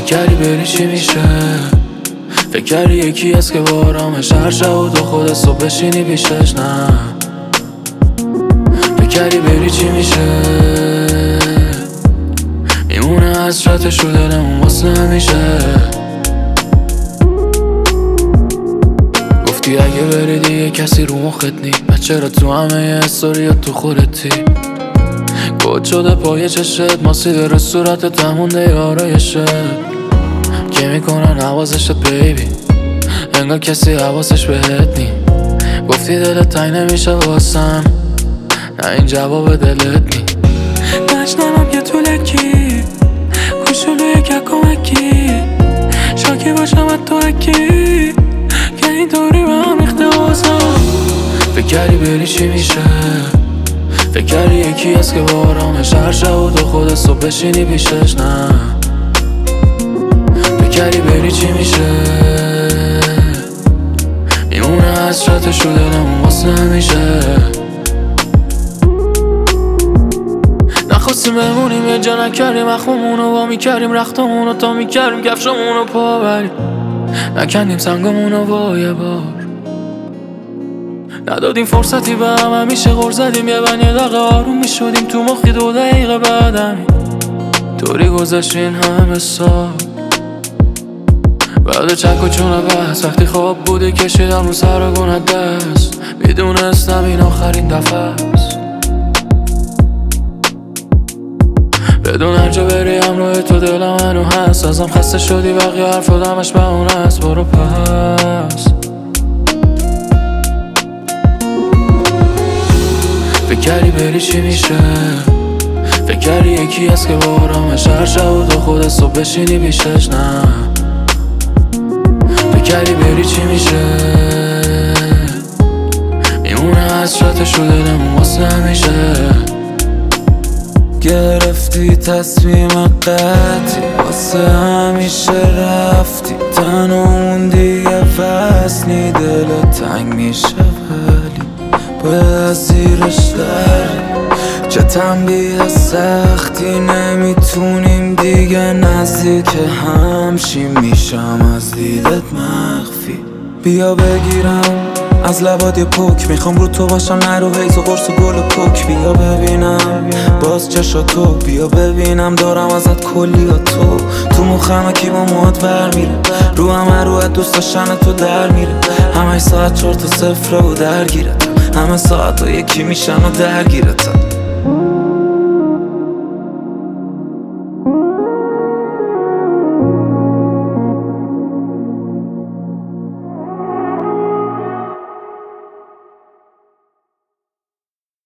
کردی بری چی میشه؟ فکر کردی یکی هست که با آرامش هر شب و تو خودت صبح بشینی پیشش؟ نه فکر کردی بری چی میشه؟ میمونه حسرتش رو دلمون واسه همیشه. گفتی اگه بری دیگه کسی رو مخت نی، پس چرا تو همه استوریات تو خودتی؟ کد شده پای چشت، ماسیده رو صورتت همونده آرایشت که میکنن حواسشت بیبی، انگار کسی حواسش بهت نی. گفتی دلت تنگ نمیشه واسم، نه این جواب دلت نی. نشنمم یه طولکی کوشولوی که کمکی، شاکی باشم از تو اکی که این دوری به هم ریخته واسم. فکر کردی بری چی میشه؟ فکر کردی یکی هست که با آرامش هر شب و تو خودت صبح بشینی پیشش؟ نه فکر کردی بری چی میشه؟ میمونه حسرتش رو دلمون واسه همیشه. نخواستیم بمونیم یه جا نکردیم اخممونو وا میکردیم رختمونو تا میکردیم کفشمونو پا بریم، نکندیم سنگمونو با یه بار، ندادیم فرصتی به هم، همیشه غر زدیم یه بن یه دقیقه آروم میشدیم تو مخی 2 دقیقه بعدم طوری گذشتین همه سال. بعد چک و چونه بحث وقتی خواب بودی کشیدم رو سر گونه دست، میدونستم این آخرین دفعه است. بدون هر جا بری همراه تو دلم هنو هست، ازم خسته شدی بقیه حرف دمش بهونه است. برو پس فکر کردی بری چی میشه؟ فکر کردی یکی هست که با آرامش هر شب و تو خودت صبح بشینی پیشش؟ نه فکر کردی بری چی میشه؟ میمونه حسرتش رو دلمون واسه همیشه. گرفتی تصمیم قطعی واسه همیشه رفتی، تنها موندی یه فصلی دلت تنگ میشه ولی باید از زیرش داری. چه تنبیه سختی نمیتونیم دیگه نزدیک همشیم، میشم از دیدت مخفی. بیا بگیرم از لبات یه پک، میخوام رو تو باشم نرو حیث و قرص و گل و کوک. بیا ببینم باز چشا تو، بیا ببینم دارم ازت کلی ها تو مخمه کی با موهات ور میره، رو همه روحت دوست داشتن تو در میره. همه ساعت 4 تا 0 و درگیرتم، همه ساعت ها یکی میشن و درگیرتم.